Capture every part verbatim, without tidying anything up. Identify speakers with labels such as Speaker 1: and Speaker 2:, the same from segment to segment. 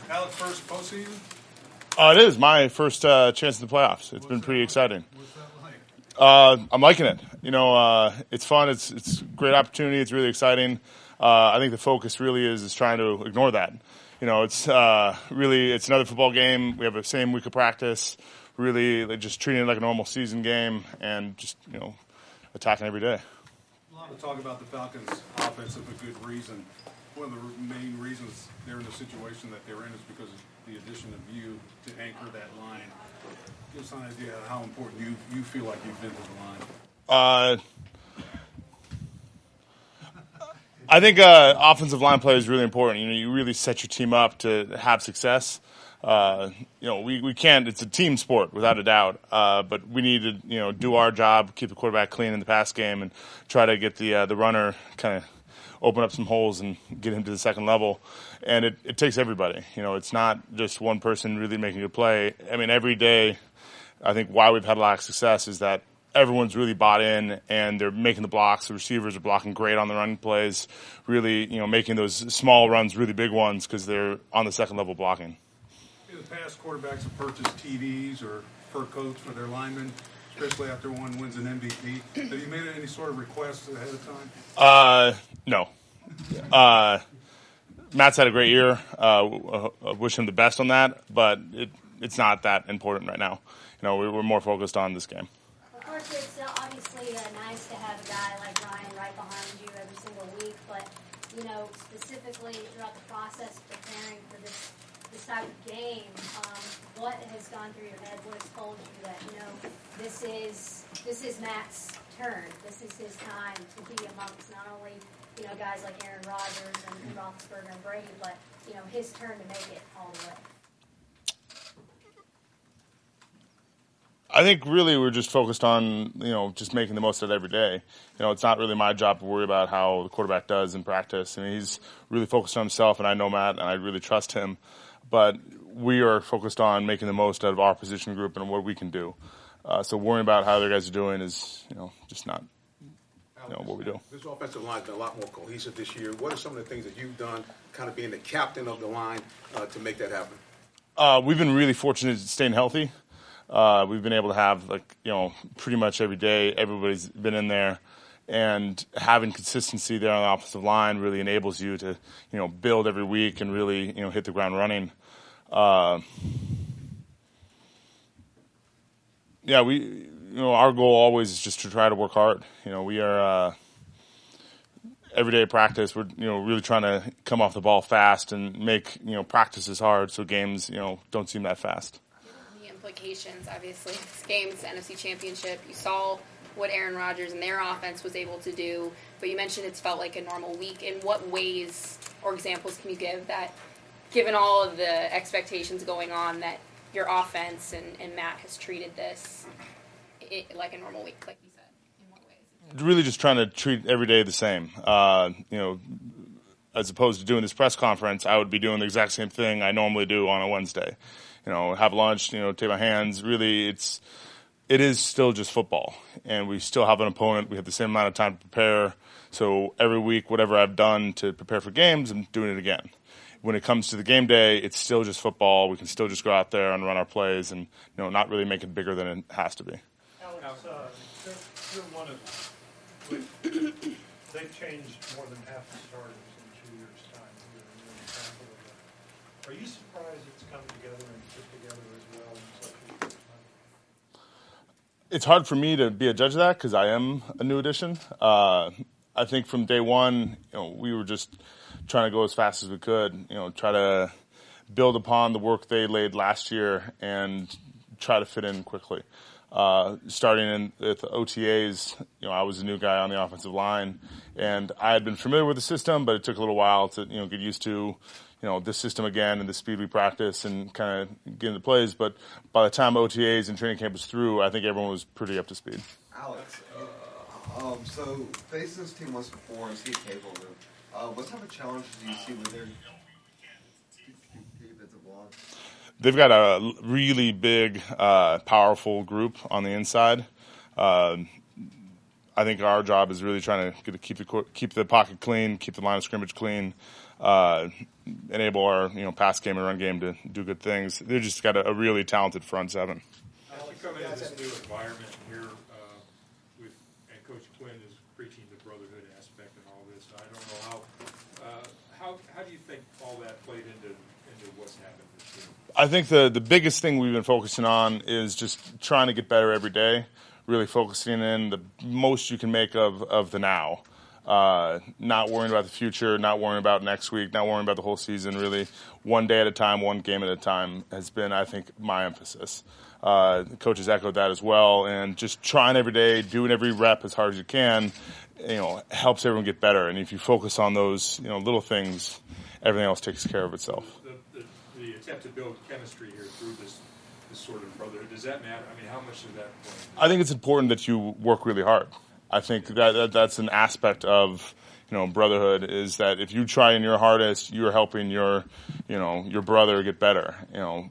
Speaker 1: Alex, first postseason?
Speaker 2: Uh, it is my first uh, chance in the playoffs. It's
Speaker 1: What's
Speaker 2: been pretty
Speaker 1: like?
Speaker 2: exciting.
Speaker 1: What's that like?
Speaker 2: Uh, I'm liking it. You know, uh, it's fun. It's it's a great opportunity. It's really exciting. Uh, I think the focus really is is trying to ignore that. You know, it's uh, really it's another football game. We have the same week of practice. Really, like, just treating it like a normal season game and just you know attacking every day.
Speaker 1: A lot of talk about the Falcons' offense for good reason. One of the main reasons they're in the situation that they're in is because of the addition of you to anchor that line. Give us an idea of how important you, you feel like you've been to the line.
Speaker 2: Uh, I think uh, offensive line play is really important. You know, you really set your team up to have success. Uh, you know, we, we can't. It's a team sport without a doubt. Uh, but we need to you know do our job, keep the quarterback clean in the pass game, and try to get the uh, the runner kind of open up some holes and get him to the second level. And it, it takes everybody. You know, it's not just one person really making a play. I mean, every day, I think why we've had a lot of success is that everyone's really bought in and they're making the blocks. The receivers are blocking great on the run plays, really, you know, making those small runs really big ones because they're on the second level blocking.
Speaker 1: In the past, quarterbacks have purchased T Ds or fur coats for their linemen, especially after one wins an M V P. Have you made any sort of requests ahead of time?
Speaker 2: Uh, no. Uh, Matt's had a great year. Uh, I wish him the best on that, but it, it's not that important right now. You know, we're more focused on this game.
Speaker 3: Of course, it's uh, obviously uh, nice to have a guy like Ryan right behind you every single week, but, you know, specifically throughout the process of preparing for this this type of game, um, what has gone through your head? What has told you that, you know, this is this is Matt's turn. This is his time to be amongst not only, you know, guys like Aaron Rodgers and, and Roethlisberger and Brady, but, you know, his turn to make it all the way.
Speaker 2: I think really we're just focused on, you know, just making the most of it every day. You know, it's not really my job to worry about how the quarterback does in practice. I mean, he's really focused on himself, and I know Matt, and I really trust him. But we are focused on making the most out of our position group and what we can do. Uh, so worrying about how other guys are doing is, you know, just not you know, what we do.
Speaker 4: This offensive line has been a lot more cohesive this year. What are some of the things that you've done, kind of being the captain of the line, uh, to make that happen?
Speaker 2: Uh, we've been really fortunate staying healthy. Uh, we've been able to have, like, you know, pretty much every day, everybody's been in there. And having consistency there on the offensive line really enables you to, you know, build every week and really, you know, hit the ground running. Uh, yeah, we, you know, our goal always is just to try to work hard. You know, we are, uh, every day of practice, we're, you know, really trying to come off the ball fast and make, you know, practices hard so games, you know, don't seem that fast.
Speaker 5: The implications, obviously, this game's the N F C Championship. You saw what Aaron Rodgers and their offense was able to do, but you mentioned it's felt like a normal week. In what ways or examples can you give that, given all of the expectations going on, that your offense and, and Matt has treated this it, like a normal week, like you said? In what ways?
Speaker 2: Really just trying to treat every day the same. Uh, you know, as opposed to doing this press conference, I would be doing the exact same thing I normally do on a Wednesday. You know, have lunch, you know, take my hands. Really, it's it is still just football, and we still have an opponent. We have the same amount of time to prepare. So every week, whatever I've done to prepare for games, I'm doing it again. When it comes to the game day, it's still just football. We can still just go out there and run our plays, and, you know, not really make it bigger than it has to be.
Speaker 6: Alex, uh, you're, you're one of they've changed more than half the starters in two years' time. You're an example of that. Are you surprised it's come together and put together as well in such a short time?
Speaker 2: It's hard for me to be a judge of that because I am a new addition. Uh, I think from day one, you know, we were just trying to go as fast as we could. You know, try to build upon the work they laid last year and try to fit in quickly. Uh, starting in with O T As, you know, I was a new guy on the offensive line, and I had been familiar with the system, but it took a little while to, you know, get used to, you know, this system again and the speed we practice and kind of get into plays. But by the time O T As and training camp was through, I think everyone was pretty up to speed.
Speaker 7: Alex, uh, um, so facing this team once before and see it capable of, uh, what type of challenges do you see with their defensive line?
Speaker 2: They've got a really big, uh, powerful group on the inside. Uh, I think our job is really trying to get to keep the keep the pocket clean, keep the line of scrimmage clean, uh, enable our you know pass game and run game to do good things. They've just got a, a really talented front seven.
Speaker 6: As you come into this new environment here, uh, with and Coach Quinn is preaching the brotherhood aspect and all this. I don't know how uh, how how do you think all that played into into what's happened this year?
Speaker 2: I think the the biggest thing we've been focusing on is just trying to get better every day. Really focusing in the most you can make of of the now. Uh, not worrying about the future, not worrying about next week, not worrying about the whole season. Really, one day at a time, one game at a time has been, I think, my emphasis. Uh, the coaches echoed that as well, and just trying every day, doing every rep as hard as you can, you know, helps everyone get better. And if you focus on those, you know, little things, everything else takes care of itself.
Speaker 6: The, the, the attempt to build chemistry here through this this sort of brotherhood, does that matter? I mean, how much does that play?
Speaker 2: I think it's important that you work really hard. I think that, that that's an aspect of, you know, brotherhood is that if you try in your hardest, you're helping your, you know, your brother get better. You know,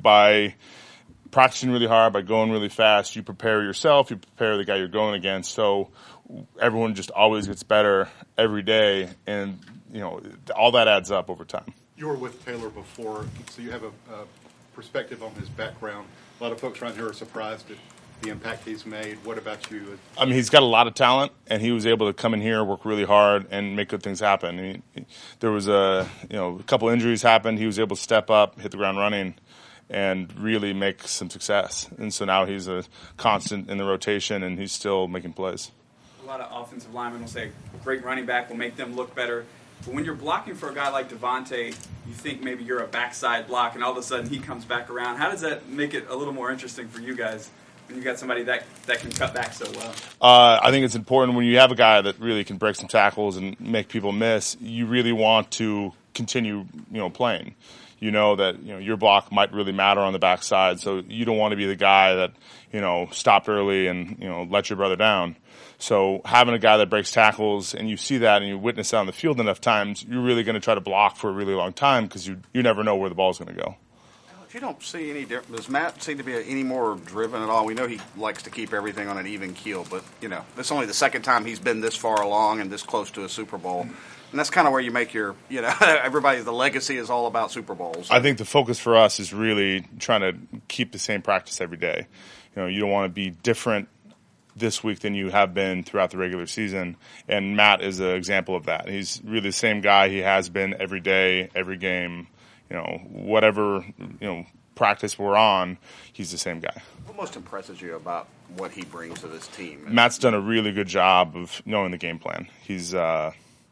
Speaker 2: by practicing really hard, by going really fast, you prepare yourself, you prepare the guy you're going against. So everyone just always gets better every day, and you know, all that adds up over time.
Speaker 8: You were with Taylor before, so you have a, a perspective on his background. A lot of folks around here are surprised at the impact he's made. What about you?
Speaker 2: I mean, he's got a lot of talent, and he was able to come in here, work really hard, and make good things happen. I mean, there was a you know a couple injuries happened. He was able to step up, hit the ground running, and really make some success. And so now he's a constant in the rotation, and he's still making plays.
Speaker 9: A lot of offensive linemen will say a great running back will make them look better. But when you're blocking for a guy like Devontae, you think maybe you're a backside block, and all of a sudden he comes back around. How does that make it a little more interesting for you guys when you've got somebody that, that can cut back so well?
Speaker 2: Uh, I think it's important when you have a guy that really can break some tackles and make people miss, you really want to continue, you know, playing. You know that, you know, your block might really matter on the backside, so you don't want to be the guy that, you know, stopped early and, you know, let your brother down. So having a guy that breaks tackles, and you see that and you witness that on the field enough times, you're really going to try to block for a really long time because you you never know where the ball's going to go.
Speaker 10: You don't see any difference. Does Matt seem to be any more driven at all? We know he likes to keep everything on an even keel, but, you know, it's only the second time he's been this far along and this close to a Super Bowl. And that's kind of where you make your, you know, everybody, the legacy is all about Super Bowls.
Speaker 2: I think the focus for us is really trying to keep the same practice every day. You know, you don't want to be different this week than you have been throughout the regular season. And Matt is an example of that. He's really the same guy he has been every day, every game. You know, whatever, you know, practice we're on, he's the same guy.
Speaker 10: What most impresses you about what he brings to this team?
Speaker 2: Matt's done a really good job of knowing the game plan. He's, uh,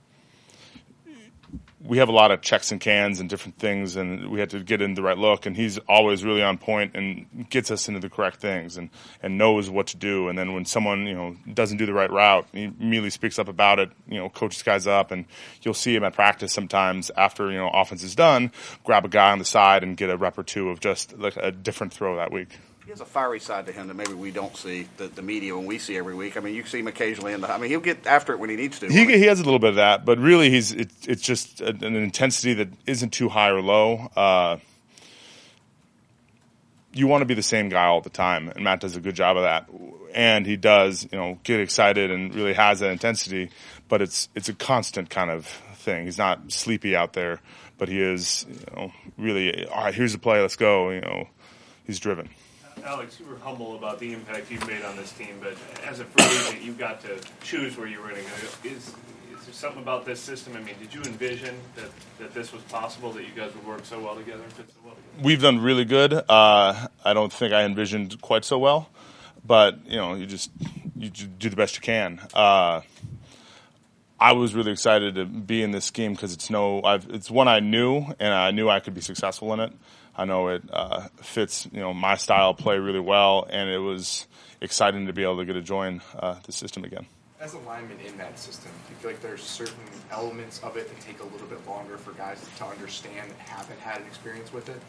Speaker 2: we have a lot of checks and cans and different things, and we had to get in the right look, and he's always really on point and gets us into the correct things and, and knows what to do. And then when someone, you know, doesn't do the right route, he immediately speaks up about it, you know, coaches guys up, and you'll see him at practice sometimes after, you know, offense is done, grab a guy on the side and get a rep or two of just like a different throw that week.
Speaker 10: He has a fiery side to him that maybe we don't see, the, the media when we see every week. I mean, you see him occasionally in the – I mean, he'll get after it when he needs to.
Speaker 2: He he has a little bit of that, but really he's it, it's just an intensity that isn't too high or low. Uh, you want to be the same guy all the time, and Matt does a good job of that. And he does, you know, get excited and really has that intensity, but it's it's a constant kind of thing. He's not sleepy out there, but he is, you know, really, all right, here's the play, let's go. You know, he's driven.
Speaker 11: Alex, you were humble about the impact you've made on this team, but as a free agent, you got to choose where you were going to go. Is, is there something about this system? I mean, did you envision that, that this was possible, that you guys would work so well together and fit so well together?
Speaker 2: We've done really good. Uh, I don't think I envisioned quite so well, but, you know, you just you do the best you can. Uh, I was really excited to be in this scheme because it's no, I've, it's one I knew, and I knew I could be successful in it. I know it uh, fits, you know, my style of play really well, and it was exciting to be able to get to join uh, the system again.
Speaker 12: As a lineman in that system, do you feel like there's certain elements of it that take a little bit longer for guys to understand that haven't had an experience with it?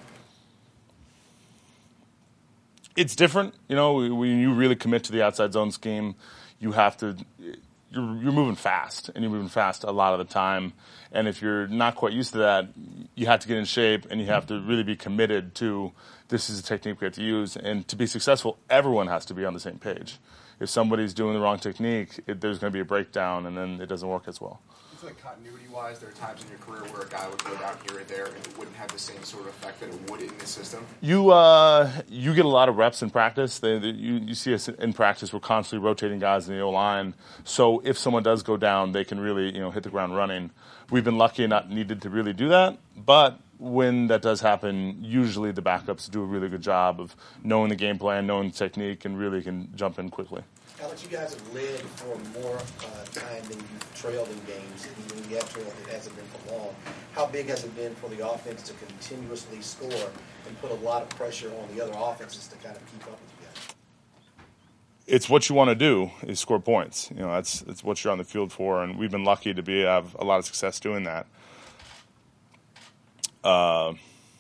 Speaker 2: It's different, you know. When you really commit to the outside zone scheme, you have to. You're, you're moving fast, and you're moving fast a lot of the time. And if you're not quite used to that, you have to get in shape, and you have to really be committed to this is a technique we have to use. And to be successful, everyone has to be on the same page. If somebody's doing the wrong technique, it, there's going to be a breakdown, and then it doesn't work as well.
Speaker 12: You feel like continuity-wise, there are times in your career where a guy would go down here or there and it wouldn't have the same sort of effect that it would in this system?
Speaker 2: You uh, you get a lot of reps in practice. They, they, you, you see us in practice. We're constantly rotating guys in the O-line. So if someone does go down, they can really you know hit the ground running. We've been lucky and not needed to really do that. But when that does happen, usually the backups do a really good job of knowing the game plan, knowing the technique, and really can jump in quickly.
Speaker 13: Alex, you guys have led for more uh, time than you've trailed in games. And when you have trailed, it hasn't been for long. How big has it been for the offense to continuously score and put a lot of pressure on the other offenses to kind of keep up with you guys?
Speaker 2: It's what you want to do is score points. You know, that's that's what you're on the field for, and we've been lucky to be have a lot of success doing that. Uh,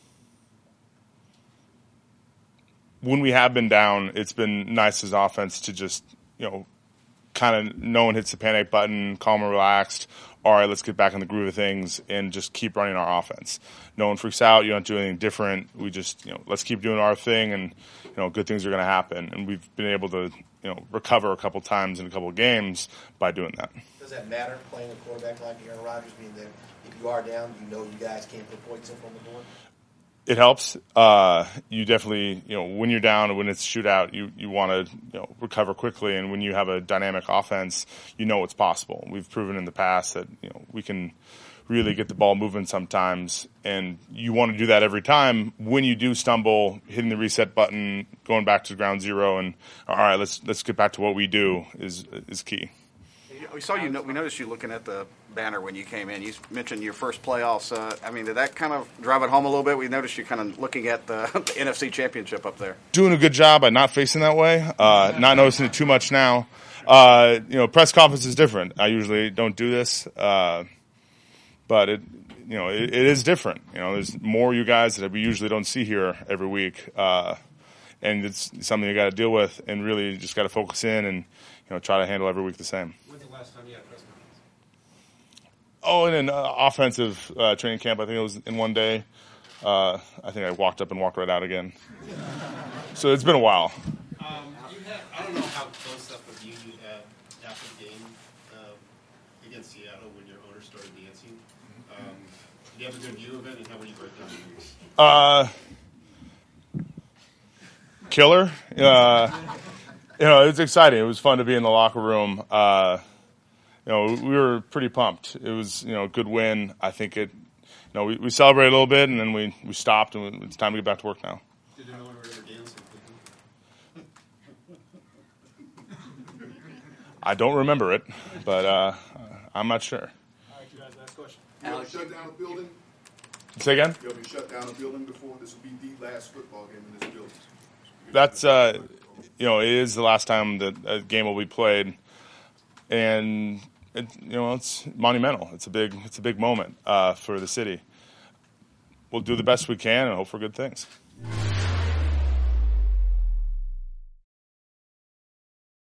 Speaker 2: when we have been down, it's been nice as offense to just you know, kind of no one hits the panic button, calm and relaxed. All right, let's get back in the groove of things and just keep running our offense. No one freaks out. You don't do anything different. We just, you know, let's keep doing our thing, and you know, good things are going to happen. And we've been able to, you know, recover a couple times in a couple of games by doing that.
Speaker 13: Does that matter playing a quarterback like Aaron Rodgers? Being that if you are down, you know you guys can't put points in from the board.
Speaker 2: It helps. Uh, you definitely, you know, when you're down, when it's shootout, you, you want to, you know, recover quickly. And when you have a dynamic offense, you know it's possible. We've proven in the past that, you know, we can really get the ball moving sometimes. And you want to do that every time. When you do stumble, hitting the reset button, going back to ground zero, and all right, let's let's get back to what we do is is key.
Speaker 10: We saw you. We noticed you looking at the banner when you came in. You mentioned your first playoffs. Uh, I mean, did that kind of drive it home a little bit? We noticed you kind of looking at the, the N F C Championship up there.
Speaker 2: Doing a good job at not facing that way. Uh, not noticing it too much now. Uh, you know, press conference is different. I usually don't do this, uh, but it, you know, it, it is different. You know, there's more you guys that we usually don't see here every week, uh, and it's something you got to deal with, and really just got to focus in and you know try to handle every week the same.
Speaker 14: When's the last time you had a press conference?
Speaker 2: Oh, in an uh, offensive uh, training camp, I think it was in one day. Uh, I think I walked up and walked right out again. So it's been a while.
Speaker 14: Um, you had, I don't know how close up of you you had after the game uh, against Seattle when your owner started dancing. Um, did you have a good view of it, and how would you break down the news?
Speaker 2: Uh, killer. Uh, you know, it was exciting. It was fun to be in the locker room. Uh, you know, we were pretty pumped. It was, you know, a good win. I think it, you know, we, we celebrated a little bit, and then we, we stopped, and it's time to get back to work now.
Speaker 14: Did anyone ever dance?
Speaker 2: I don't remember it, but uh, I'm not sure.
Speaker 14: All right, you guys, last question.
Speaker 15: You ever shut down a building?
Speaker 2: Say again?
Speaker 15: You ever shut down a building before? This will be the last football game in this building.
Speaker 2: That's, uh, you know, it is the last time that a game will be played, and it, you know, it's monumental. It's a big, it's a big moment uh, for the city. We'll do the best we can and hope for good things.